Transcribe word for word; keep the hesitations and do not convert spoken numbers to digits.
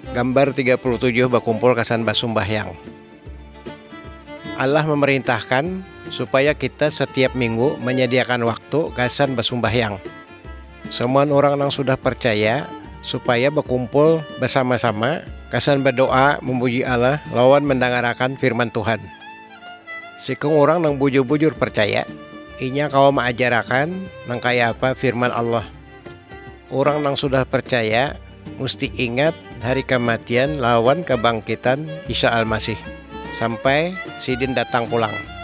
Gambar tiga puluh tujuh bakumpul kasan basumbahyang. Allah memerintahkan supaya kita setiap minggu menyediakan waktu kasan basumbahyang. Semua orang yang sudah percaya supaya berkumpul bersama-sama kasan berdoa memuji Allah lawan mendengarkan firman Tuhan. Sikung orang nang bujur-bujur percaya, inya kau mengajarkan nang kaya apa firman Allah. Orang nang sudah percaya mesti ingat hari kematian lawan kebangkitan Isa Al-Masih sampai Sidin datang pulang.